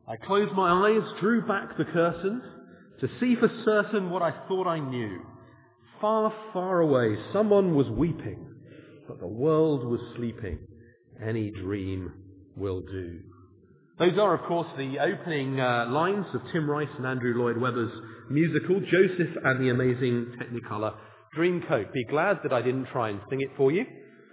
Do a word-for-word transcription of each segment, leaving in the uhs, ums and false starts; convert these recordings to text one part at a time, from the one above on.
I closed my eyes, drew back the curtains, to see for certain what I thought I knew. Far, far away, someone was weeping, but the world was sleeping. Any dream will do. Those are, of course, the opening uh, lines of Tim Rice and Andrew Lloyd Webber's musical, Joseph and the Amazing Technicolor Dreamcoat. Be glad that I didn't try and sing it for you.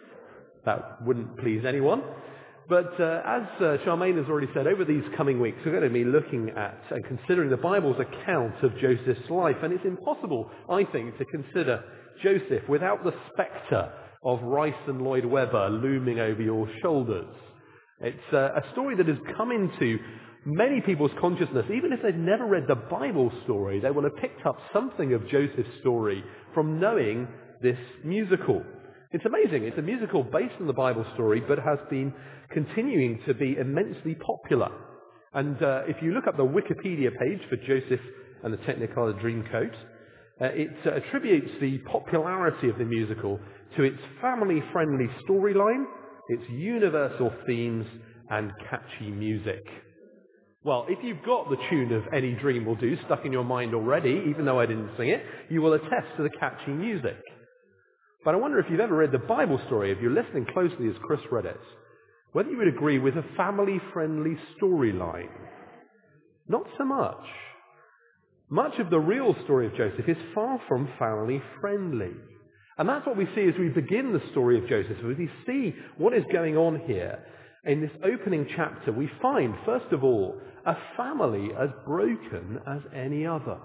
That wouldn't please anyone. But uh, as uh, Charmaine has already said, over these coming weeks we're going to be looking at and considering the Bible's account of Joseph's life. And it's impossible, I think, to consider Joseph without the spectre of Rice and Lloyd Webber looming over your shoulders. It's uh, a story that has come into many people's consciousness. Even if they've never read the Bible story, they will have picked up something of Joseph's story from knowing this musical. It's amazing. It's a musical based on the Bible story, but has been continuing to be immensely popular. And uh, if you look up the Wikipedia page for Joseph and the Technicolor Dreamcoat, uh, it uh, attributes the popularity of the musical to its family-friendly storyline, its universal themes, and catchy music. Well, if you've got the tune of Any Dream Will Do stuck in your mind already, even though I didn't sing it, you will attest to the catchy music. But I wonder if you've ever read the Bible story, if you're listening closely as Chris read it, whether you would agree with a family-friendly storyline. Not so much. Much of the real story of Joseph is far from family-friendly. And that's what we see as we begin the story of Joseph. As we see what is going on here in this opening chapter, we find, first of all, a family as broken as any other.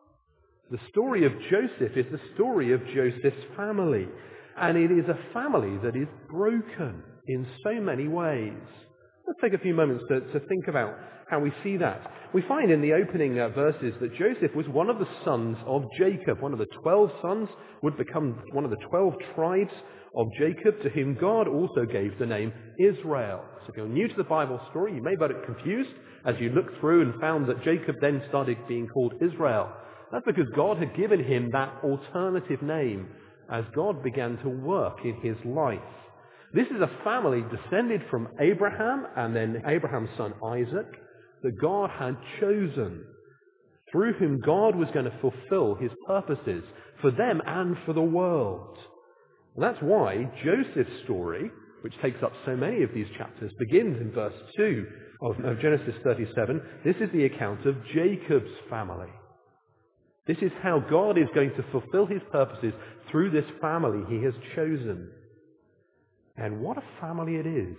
The story of Joseph is the story of Joseph's family. And it is a family that is broken in so many ways. Let's take a few moments to, to think about how we see that. We find in the opening uh, verses that Joseph was one of the sons of Jacob. One of the twelve sons would become one of the twelve tribes of Jacob, to whom God also gave the name Israel. So if you're new to the Bible story, you may be get confused as you look through and found that Jacob then started being called Israel. That's because God had given him that alternative name as God began to work in his life. This is a family descended from Abraham and then Abraham's son Isaac that God had chosen, through whom God was going to fulfill his purposes for them and for the world. And that's why Joseph's story, which takes up so many of these chapters, begins in verse two of, of Genesis thirty-seven. This is the account of Jacob's family. This is how God is going to fulfill his purposes through this family he has chosen. And what a family it is.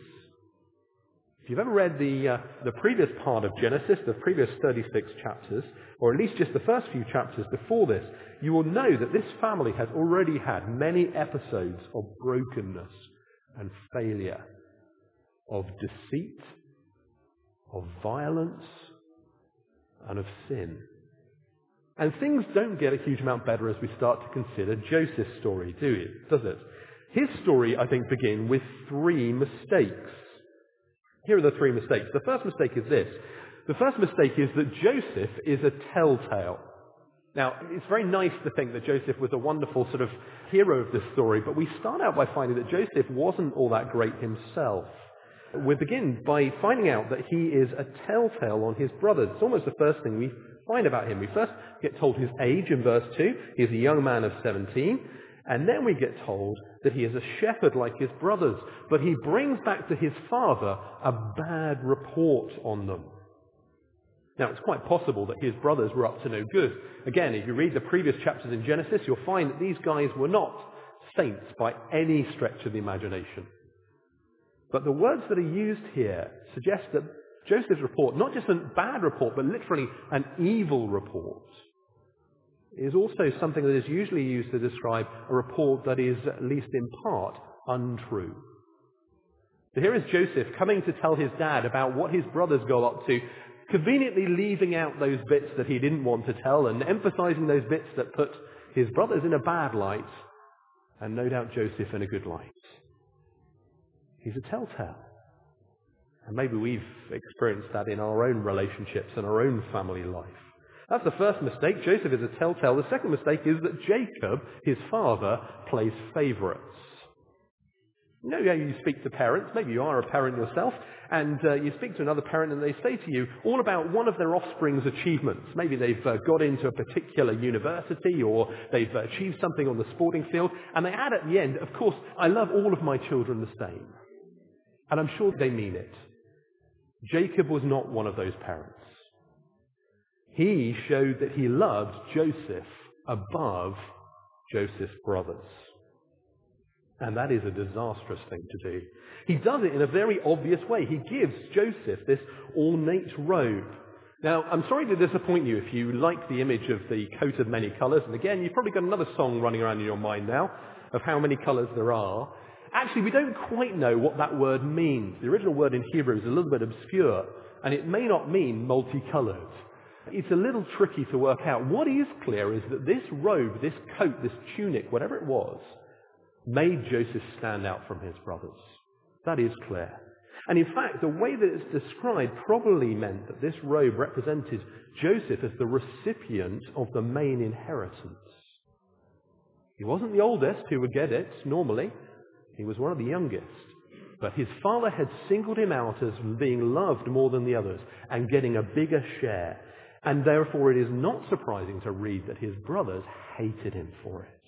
If you've ever read the, uh, the previous part of Genesis, the previous thirty-six chapters, or at least just the first few chapters before this, you will know that this family has already had many episodes of brokenness and failure, of deceit, of violence, and of sin. And things don't get a huge amount better as we start to consider Joseph's story, do it? Does it? His story, I think, begins with three mistakes. Here are the three mistakes. The first mistake is this. The first mistake is that Joseph is a telltale. Now, it's very nice to think that Joseph was a wonderful sort of hero of this story, but we start out by finding that Joseph wasn't all that great himself. We begin by finding out that he is a telltale on his brothers. It's almost the first thing we find about him. We first get told his age in verse two. He's a young man of seventeen. And then we get told that he is a shepherd like his brothers. But he brings back to his father a bad report on them. Now, it's quite possible that his brothers were up to no good. Again, if you read the previous chapters in Genesis, you'll find that these guys were not saints by any stretch of the imagination. But the words that are used here suggest that Joseph's report, not just a bad report, but literally an evil report, is also something that is usually used to describe a report that is, at least in part, untrue. So here is Joseph coming to tell his dad about what his brothers got up to, conveniently leaving out those bits that he didn't want to tell and emphasizing those bits that put his brothers in a bad light and no doubt Joseph in a good light. He's a telltale. And maybe we've experienced that in our own relationships and our own family life. That's the first mistake. Joseph is a telltale. The second mistake is that Jacob, his father, plays favorites. You know, yeah, you speak to parents, maybe you are a parent yourself, and uh, you speak to another parent and they say to you all about one of their offspring's achievements. Maybe they've uh, got into a particular university or they've uh, achieved something on the sporting field, and they add at the end, of course, I love all of my children the same. And I'm sure they mean it. Jacob was not one of those parents. He showed that he loved Joseph above Joseph's brothers. And that is a disastrous thing to do. He does it in a very obvious way. He gives Joseph this ornate robe. Now, I'm sorry to disappoint you if you like the image of the coat of many colours. And again, you've probably got another song running around in your mind now of how many colours there are. Actually, we don't quite know what that word means. The original word in Hebrew is a little bit obscure, and it may not mean multicoloured. It's a little tricky to work out. What is clear is that this robe, this coat, this tunic, whatever it was, made Joseph stand out from his brothers. That is clear. And in fact, the way that it's described probably meant that this robe represented Joseph as the recipient of the main inheritance. He wasn't the oldest who would get it, normally. He was one of the youngest. But his father had singled him out as being loved more than the others and getting a bigger share. And therefore it is not surprising to read that his brothers hated him for it.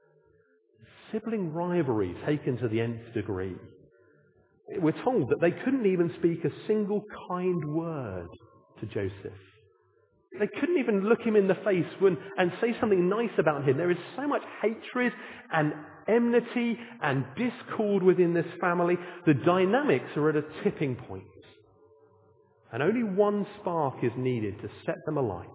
Sibling rivalry taken to the nth degree. We're told that they couldn't even speak a single kind word to Joseph. They couldn't even look him in the face when, and say something nice about him. There is so much hatred and enmity and discord within this family. The dynamics are at a tipping point. And only one spark is needed to set them alight.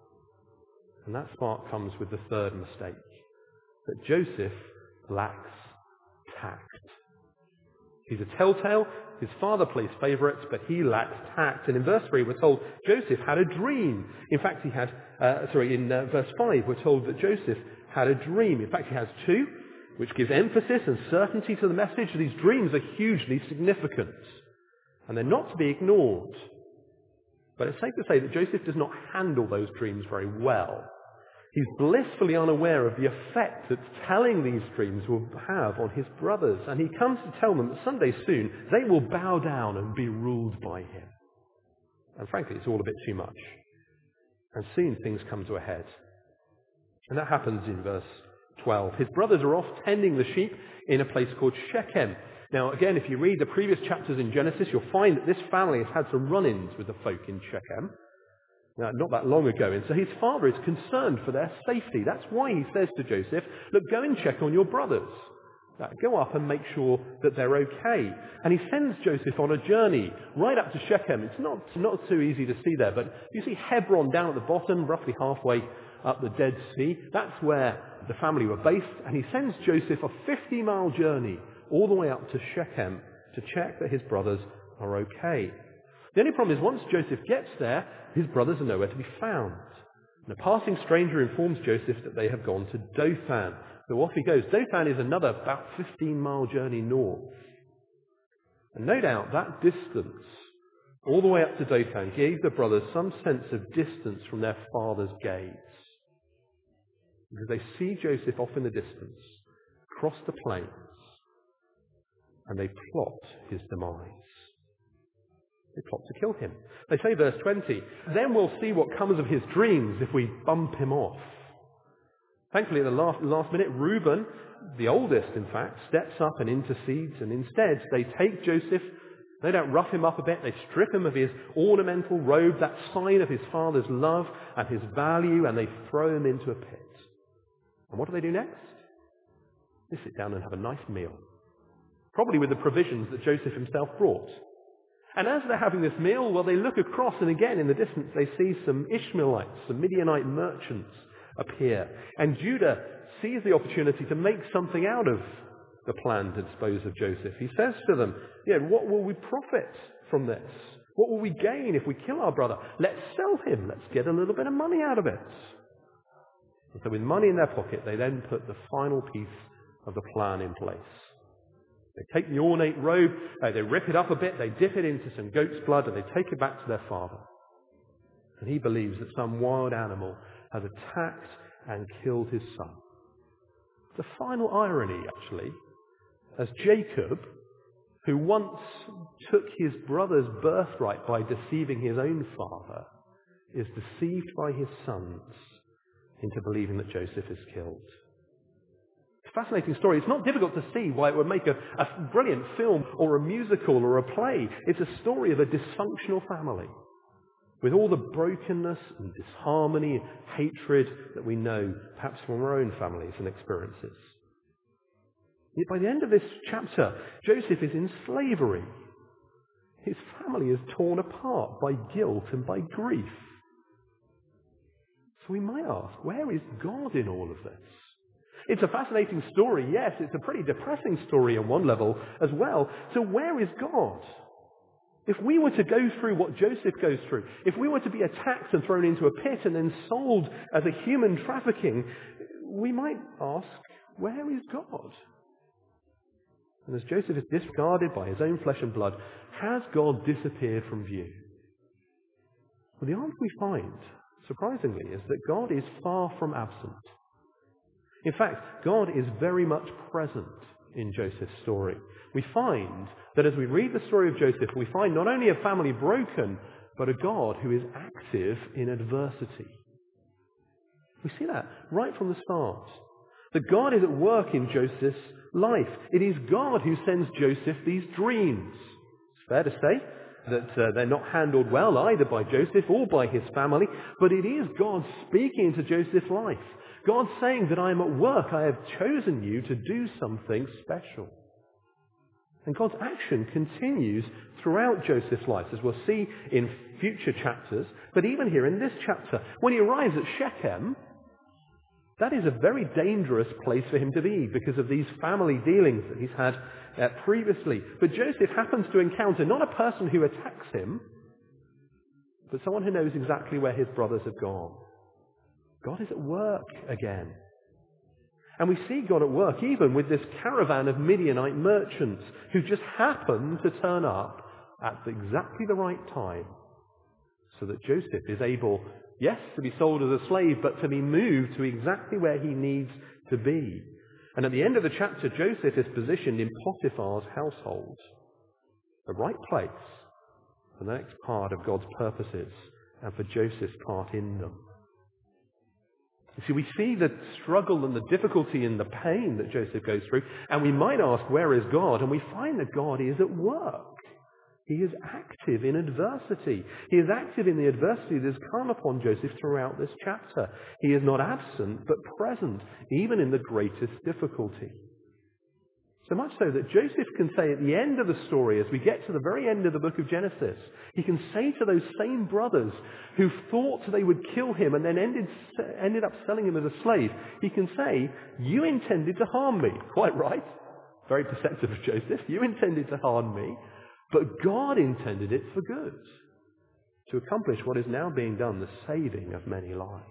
And that spark comes with the third mistake. That Joseph lacks tact. He's a telltale. His father plays favourites, but he lacks tact. And in verse three, we're told Joseph had a dream. In fact, he had, uh, sorry, in uh, verse five, we're told that Joseph had a dream. In fact, he has two, which gives emphasis and certainty to the message. These dreams are hugely significant, and they're not to be ignored. But it's safe to say that Joseph does not handle those dreams very well. He's blissfully unaware of the effect that telling these dreams will have on his brothers. And he comes to tell them that someday soon they will bow down and be ruled by him. And frankly, it's all a bit too much. And soon things come to a head. And that happens in verse twelve. His brothers are off tending the sheep in a place called Shechem. Now, again, if you read the previous chapters in Genesis, you'll find that this family has had some run-ins with the folk in Shechem. Now, not that long ago. And so his father is concerned for their safety. That's why he says to Joseph, look, go and check on your brothers. Uh, go up and make sure that they're okay. And he sends Joseph on a journey right up to Shechem. It's not, not too easy to see there, but you see Hebron down at the bottom, roughly halfway up the Dead Sea. That's where the family were based. And he sends Joseph a fifty-mile journey all the way up to Shechem to check that his brothers are okay. The only problem is once Joseph gets there, his brothers are nowhere to be found. And a passing stranger informs Joseph that they have gone to Dothan. So off he goes. Dothan is another about fifteen-mile journey north. And no doubt that distance, all the way up to Dothan, gave the brothers some sense of distance from their father's gaze. Because they see Joseph off in the distance, cross the plains, and they plot his demise. They plot to kill him. They say, verse twenty, then we'll see what comes of his dreams if we bump him off. Thankfully, at the last, last minute, Reuben, the oldest in fact, steps up and intercedes, and instead they take Joseph, they don't rough him up a bit, they strip him of his ornamental robe, that sign of his father's love and his value, and they throw him into a pit. And what do they do next? They sit down and have a nice meal. Probably with the provisions that Joseph himself brought. And as they're having this meal, well, they look across, and again, in the distance, they see some Ishmaelites, some Midianite merchants appear. And Judah sees the opportunity to make something out of the plan to dispose of Joseph. He says to them, yeah, what will we profit from this? What will we gain if we kill our brother? Let's sell him. Let's get a little bit of money out of it. And so with money in their pocket, they then put the final piece of the plan in place. They take the ornate robe, uh, they rip it up a bit, they dip it into some goat's blood, and they take it back to their father. And he believes that some wild animal has attacked and killed his son. The final irony, actually, as Jacob, who once took his brother's birthright by deceiving his own father, is deceived by his sons into believing that Joseph is killed. It's a fascinating story. It's not difficult to see why it would make a, a brilliant film or a musical or a play. It's a story of a dysfunctional family with all the brokenness and disharmony and hatred that we know perhaps from our own families and experiences. Yet by the end of this chapter, Joseph is in slavery. His family is torn apart by guilt and by grief. So we might ask, where is God in all of this? It's a fascinating story, yes. It's a pretty depressing story on one level as well. So where is God? If we were to go through what Joseph goes through, if we were to be attacked and thrown into a pit and then sold as a human trafficking, we might ask, where is God? And as Joseph is discarded by his own flesh and blood, has God disappeared from view? Well, the answer we find, surprisingly, is that God is far from absent. In fact, God is very much present in Joseph's story. We find that as we read the story of Joseph, we find not only a family broken, but a God who is active in adversity. We see that right from the start. That God is at work in Joseph's life. It is God who sends Joseph these dreams. It's fair to say that uh, they're not handled well either by Joseph or by his family, but it is God speaking into Joseph's life. God saying that I am at work, I have chosen you to do something special. And God's action continues throughout Joseph's life, as we'll see in future chapters, but even here in this chapter. When he arrives at Shechem, that is a very dangerous place for him to be because of these family dealings that he's had uh, previously. But Joseph happens to encounter not a person who attacks him, but someone who knows exactly where his brothers have gone. God is at work again. And we see God at work even with this caravan of Midianite merchants who just happen to turn up at exactly the right time so that Joseph is able, yes, to be sold as a slave, but to be moved to exactly where he needs to be. And at the end of the chapter, Joseph is positioned in Potiphar's household, the right place for the next part of God's purposes and for Joseph's part in them. You see, we see the struggle and the difficulty and the pain that Joseph goes through, and we might ask, where is God? And we find that God is at work. He is active in adversity. He is active in the adversity that has come upon Joseph throughout this chapter. He is not absent, but present, even in the greatest difficulty. So much so that Joseph can say at the end of the story, as we get to the very end of the book of Genesis, he can say to those same brothers who thought they would kill him and then ended, ended up selling him as a slave, he can say, you intended to harm me. Quite right. Very perceptive of Joseph. You intended to harm me, but God intended it for good, to accomplish what is now being done, the saving of many lives.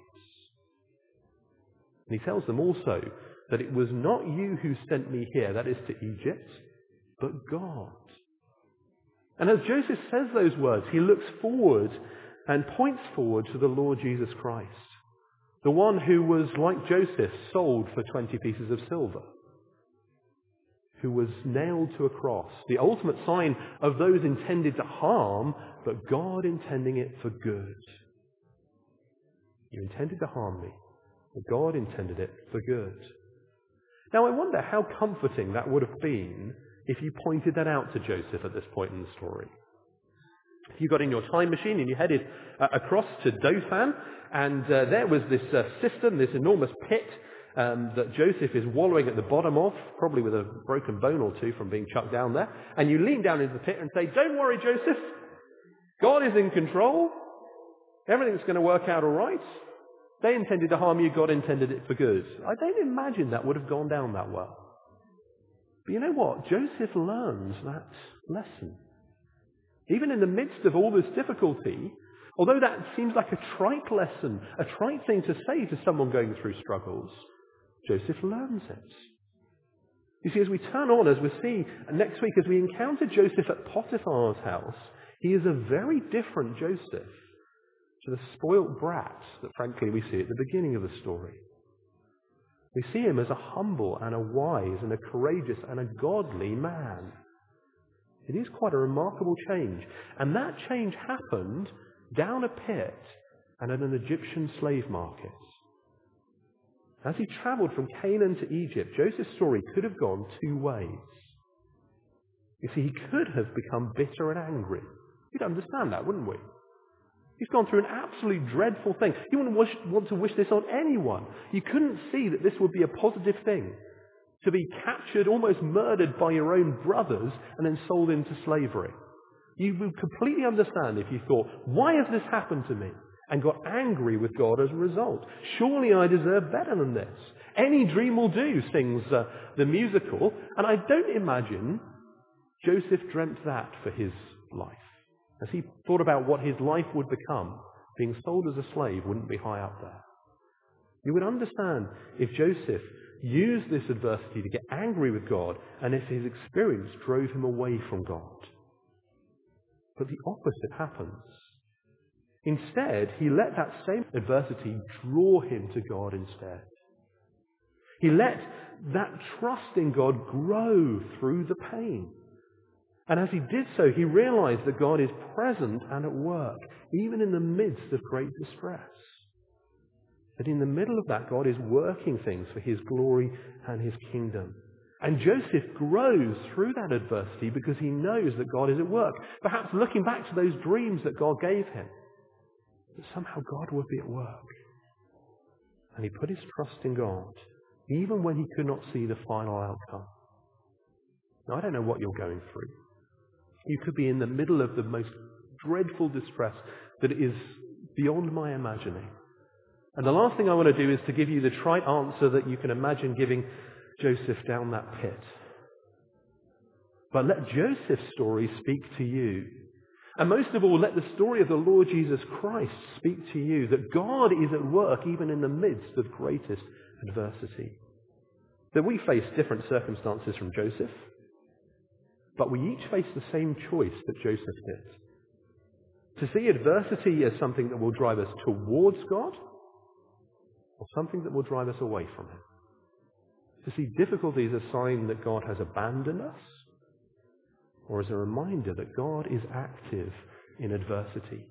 And he tells them also that it was not you who sent me here, that is to Egypt, but God. And as Joseph says those words, he looks forward and points forward to the Lord Jesus Christ, the one who was, like Joseph, sold for twenty pieces of silver, who was nailed to a cross, the ultimate sign of those intended to harm, but God intending it for good. You intended to harm me, but God intended it for good. Now I wonder how comforting that would have been if you pointed that out to Joseph at this point in the story. If you got in your time machine and you headed uh, across to Dothan, and uh, there was this uh, cistern, this enormous pit um, that Joseph is wallowing at the bottom of, probably with a broken bone or two from being chucked down there, and you lean down into the pit and say, don't worry, Joseph, God is in control, everything's going to work out all right. They intended to harm you, God intended it for good. I don't imagine that would have gone down that well. But you know what? Joseph learns that lesson. Even in the midst of all this difficulty, although that seems like a trite lesson, a trite thing to say to someone going through struggles, Joseph learns it. You see, as we turn on, as we see next week, as we encounter Joseph at Potiphar's house, he is a very different Joseph to the spoilt brat that frankly we see at the beginning of the story. We see him as a humble and a wise and a courageous and a godly man. It is quite a remarkable change. And that change happened down a pit and at an Egyptian slave market. As he travelled from Canaan to Egypt, Joseph's story could have gone two ways. You see, he could have become bitter and angry. We'd understand that, wouldn't we? He's gone through an absolutely dreadful thing. You wouldn't wish, want to wish this on anyone. You couldn't see that this would be a positive thing. To be captured, almost murdered by your own brothers and then sold into slavery. You would completely understand if you thought, why has this happened to me? And got angry with God as a result. Surely I deserve better than this. Any dream will do, sings uh, the musical. And I don't imagine Joseph dreamt that for his life. As he thought about what his life would become, being sold as a slave wouldn't be high up there. You would understand if Joseph used this adversity to get angry with God and if his experience drove him away from God. But the opposite happens. Instead, he let that same adversity draw him to God instead. He let that trust in God grow through the pain. And as he did so, he realized that God is present and at work, even in the midst of great distress. That in the middle of that, God is working things for his glory and his kingdom. And Joseph grows through that adversity because he knows that God is at work. Perhaps looking back to those dreams that God gave him, that somehow God would be at work. And he put his trust in God, even when he could not see the final outcome. Now, I don't know what you're going through. You could be in the middle of the most dreadful distress that is beyond my imagining. And the last thing I want to do is to give you the trite answer that you can imagine giving Joseph down that pit. But let Joseph's story speak to you. And most of all, let the story of the Lord Jesus Christ speak to you, that God is at work even in the midst of greatest adversity. That we face different circumstances from Joseph, but we each face the same choice that Joseph did. To see adversity as something that will drive us towards God, or something that will drive us away from Him. To see difficulty as a sign that God has abandoned us, or as a reminder that God is active in adversity.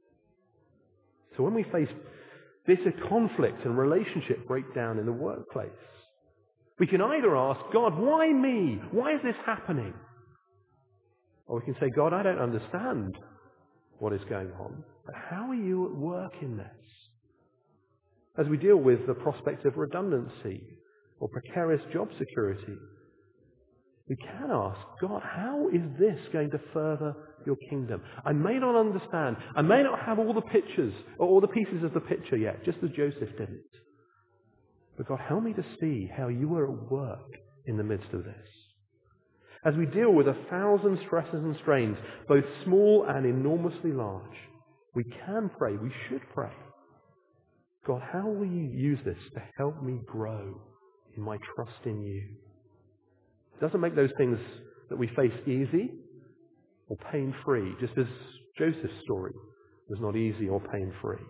So when we face bitter conflict and relationship breakdown in the workplace, we can either ask, God, why me? Why is this happening? Or we can say, God, I don't understand what is going on, but how are you at work in this? As we deal with the prospect of redundancy or precarious job security, we can ask, God, how is this going to further your kingdom? I may not understand. I may not have all the pictures or all the pieces of the picture yet, just as Joseph didn't. But God, help me to see how you are at work in the midst of this. As we deal with a thousand stresses and strains, both small and enormously large, we can pray, we should pray. God, how will you use this to help me grow in my trust in you? It doesn't make those things that we face easy or pain-free, just as Joseph's story was not easy or pain-free.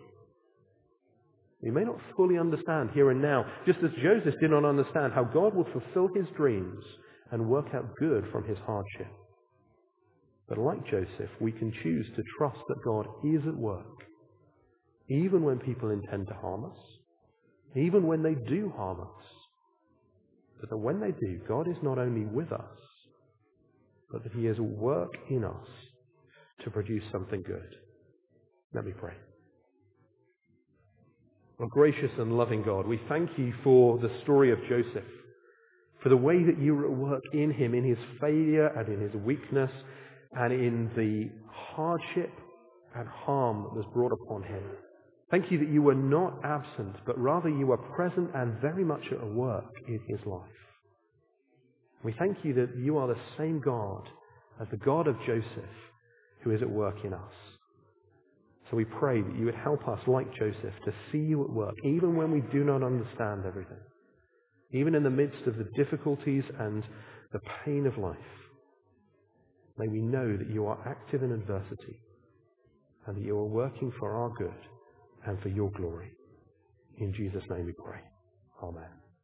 We may not fully understand here and now, just as Joseph did not understand how God would fulfill his dreams and work out good from his hardship. But like Joseph, we can choose to trust that God is at work, even when people intend to harm us, even when they do harm us. But that when they do, God is not only with us, but that he is at work in us to produce something good. Let me pray. Our gracious and loving God, we thank you for the story of Joseph, for the way that you were at work in him, in his failure and in his weakness, and in the hardship and harm that was brought upon him. Thank you that you were not absent, but rather you were present and very much at work in his life. We thank you that you are the same God as the God of Joseph, who is at work in us. So we pray that you would help us, like Joseph, to see you at work, even when we do not understand everything. Even in the midst of the difficulties and the pain of life. May we know that you are active in adversity and that you are working for our good and for your glory. In Jesus' name we pray. Amen.